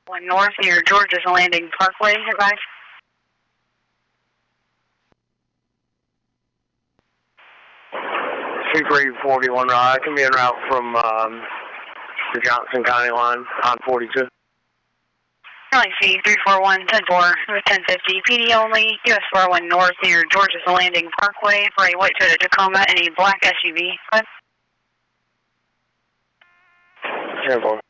1 north near George's Landing Parkway, advise. 341 I can be en route from the Johnson County line on 42. LAC 341 10-4 with 1050 PD only, US 401 north near George's Landing Parkway for a white Toyota Tacoma and a black SUV. 10-4.